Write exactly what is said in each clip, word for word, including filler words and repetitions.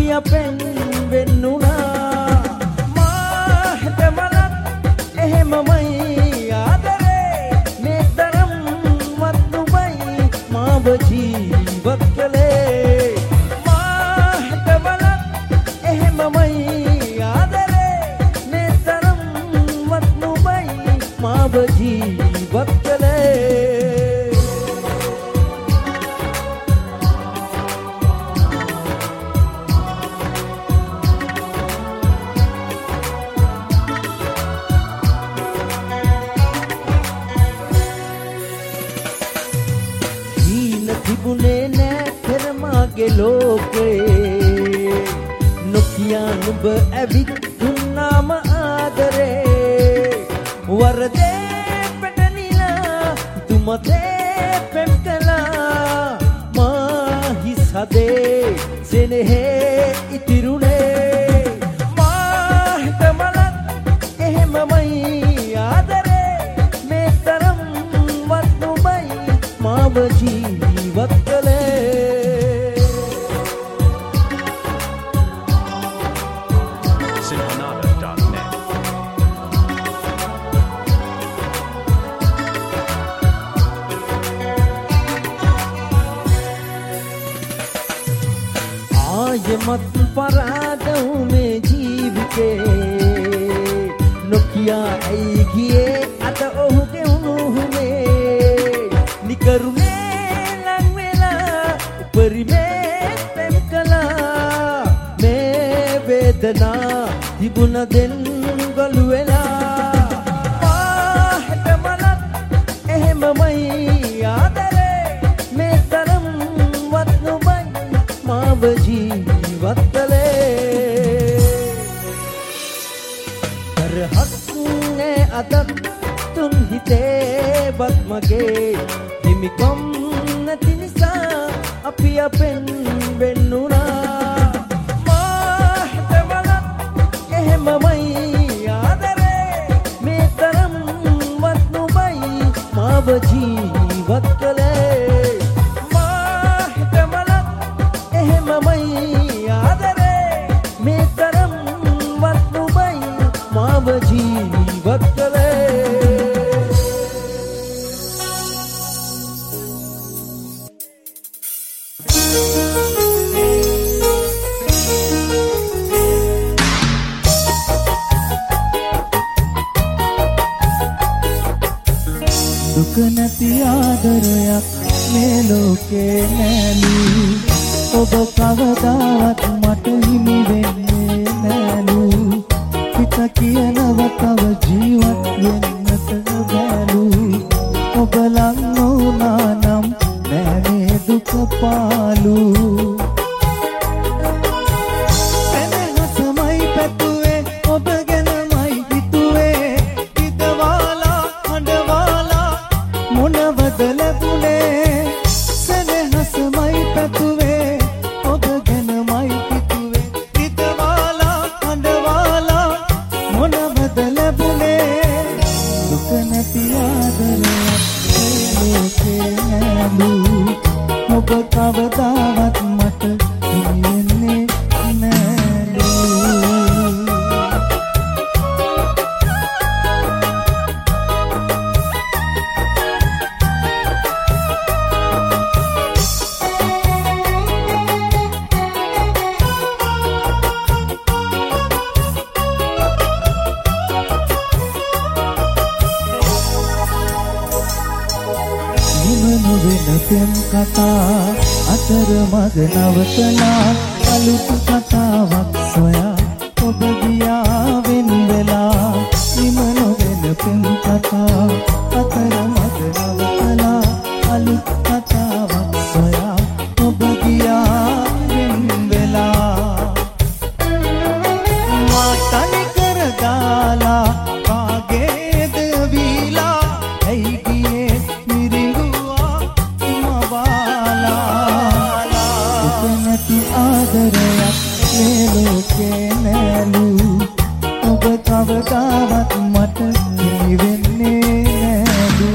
අපෙන් වෙන්නුණා මා හිතමලක් එහෙමමයි ආදරේ මේ තරම් වත් නුඹයි මාව ජීවත් කළේ මා හිතමලක් එහෙමමයි ආදරේ මේ තරම් වත් නුඹයි මාව ජීවත් කළේ තිබුණේ නෑ පෙරමාගේ ලෝකේ නොකියා නුඹ ඇවිත් දුන්නාම ආදරේ වරදේ පැටනිලා තුමතේ පෙම් කළා මා හිසදේ සෙනෙහේ ඉතිරුනේ මා හිතමලක් එහෙමමයි ආදරේ මේ තරම් වත් නුඹයි මාව ජීවත් කළේ Sinhanada dot net ආයමත් පරාදව් මේ ජීවිතේ නොකියා ඇයි ගියේ අද ඔහුගේ උණුහුමේ නිකරුණේ ලං වෙලා උපරිමේ පෙම් කළා මේ වේදනා තිබුණ දෙන් ගලු වෙලා මා හිතමලක් එහෙමමයි ආදරේ මේ තරම් වත් නුඹයි මාව ජීවත් කළේ තරහක් නෑ අදත් තුන් හිතේ බත් මගේ හිමිකම් නැති නිසා අපි අපෙන් වෙන්නුණා මා හිතමලක් එහෙමමයි ආදරේ මේ තරම් වත් නුඹයි මාව ජීවත් කළේ මා හිතමලක් එහෙමමයි ආදරේ මේ තරම් වත් නුඹයි මාව ජීවත් කළේ දුක නැති ආදරයක් මේ ලෝකේ නෑලු ඔබ කවදාවත් මට හිමි වෙන්නේ නෑලු හිත කියනව තව ජීවත් වෙන්නට බැලු ඔබ ලං වුණා නම් නෑ මේ දුක පාලු සෙනෙහසමයි පැතුවේ ඔබ ගැනමයි හිතුවේ හිතවාලා හඬවාලා මොනවද ලැබුණේ සෙනෙහසමයි පැතුවේ ඔබ ගැනමයි හිතුවේ හිතවාලා හඬවාලා මොනවද ලැබුණේ දුක නැති ආදරයක් මේ ලෝකේ නෑලු ඔබ කවදාවත් මට හිමිවෙන්නේ නෑලු පෙම් කතා අතර මග නවතලා අලුත් කතාවක් සොයා ඔබ ගියා වෙන් වෙලා නිම නොවන පෙම් කතා අතර මග නවතලා අලුත් කතාවක් සොයා ඔබ ගියා වෙන් වෙලා මා තනි කර දාලා කාගේද වීලා ඇයි ගියේ මිරිඟුවා ආදරයක් මේ ලෝකේ නෑලු ඔබ කවදාවත් මට හිමි වෙන්නේ නෑලු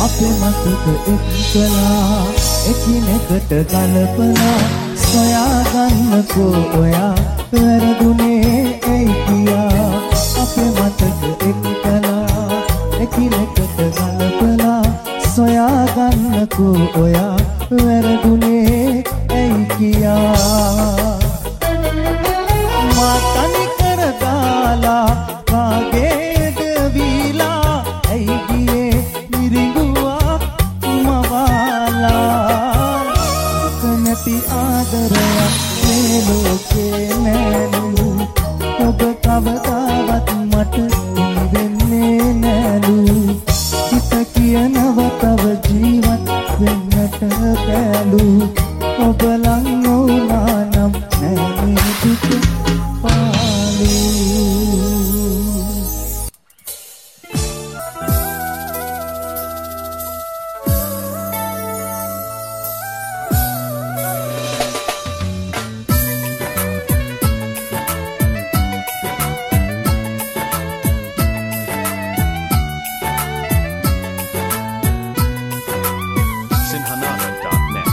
අපේ මතක එක්කලා එකිනෙකට කලපලා සොයාගන්නකෝ ඔයා වැරදුනේ ඇයි කියා අපේ මතක එක්කලා එකිනෙකට කලපලා සොයාගන්නකෝ ඔයා වැරදුනේ ඇයි කියා මා තනි කර දාලා කාගේද වීලා ඇයි ගියේ මිරිඟුවා මවාලා කනති ආදරයක් මේ ලෝකේ නෑලු ඔබ කවදාවත් මට වෙන්නේ නෑලු හිත කියනව තව ජීවත් වෙන්නට බැලු ඔබ ලං වුණා නම් නෑ දුක පාලු sinhanada dot net.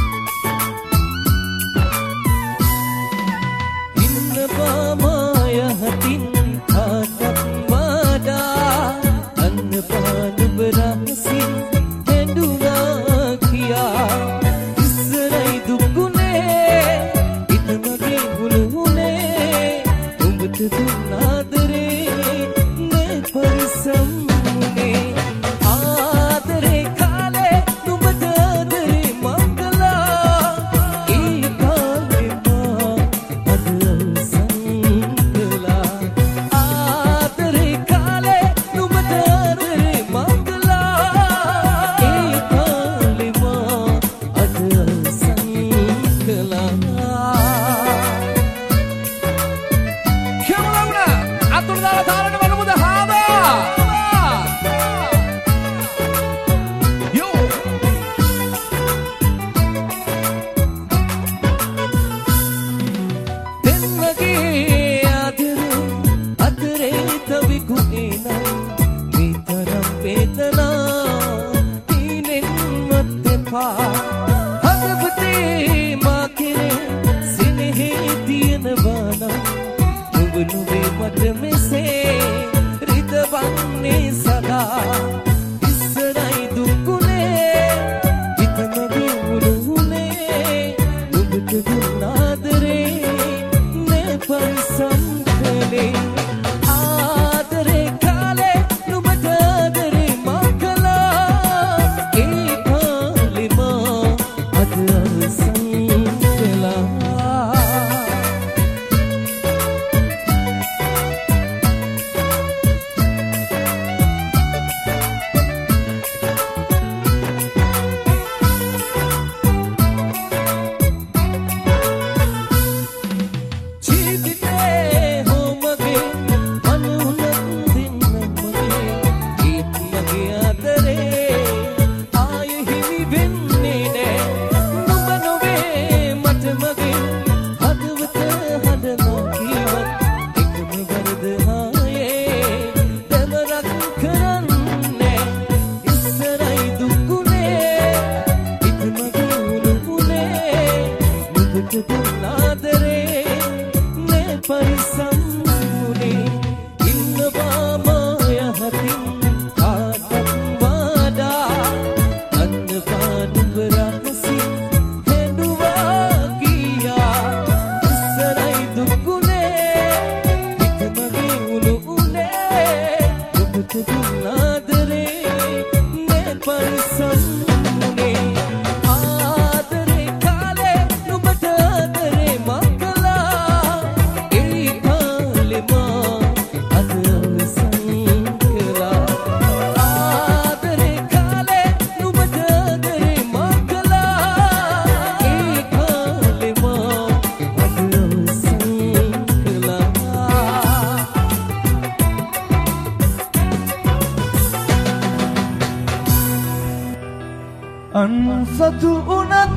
අන්සතු උනත්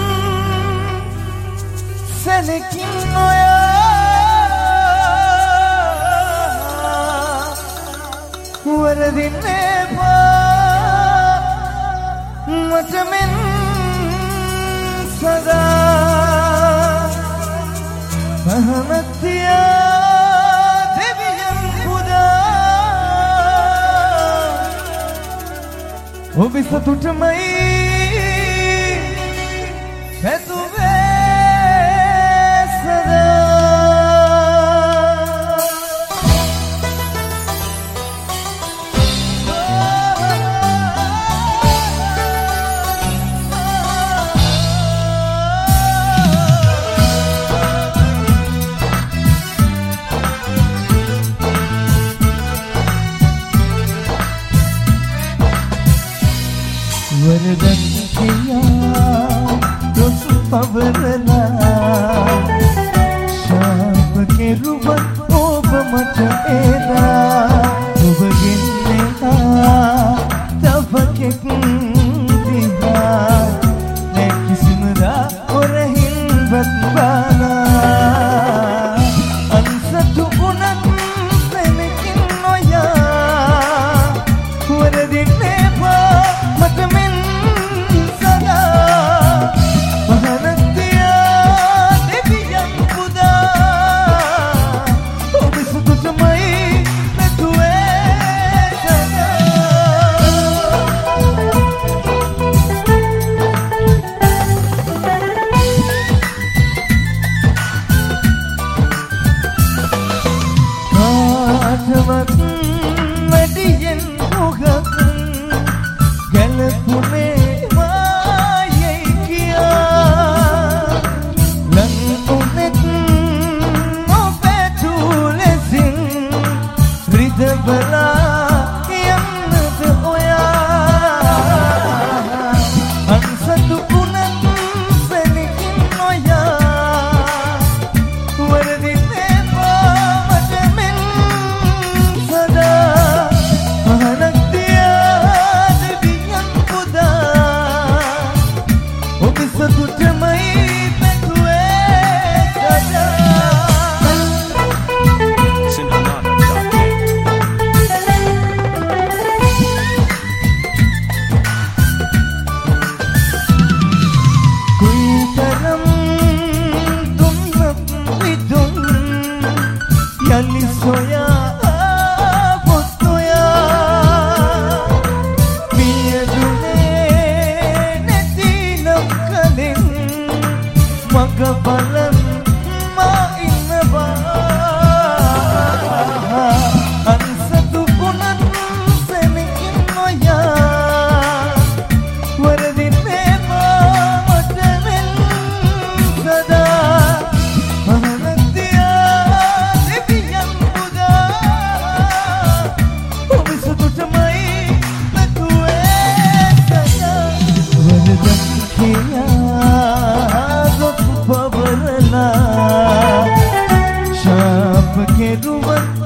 සැලකින් ඔයා වරදින්නේ පා ඔබ සතුටමයි පැතුවේ वरदन किया रोस पवरना शाप के रुबन ओब मच एदा ओब गिन्ने का तब के दिहा ने किस्मरा और हिम्मत बाना अंसतु उनन सेने किन्नोया वरदिने मत में शाप के रुबन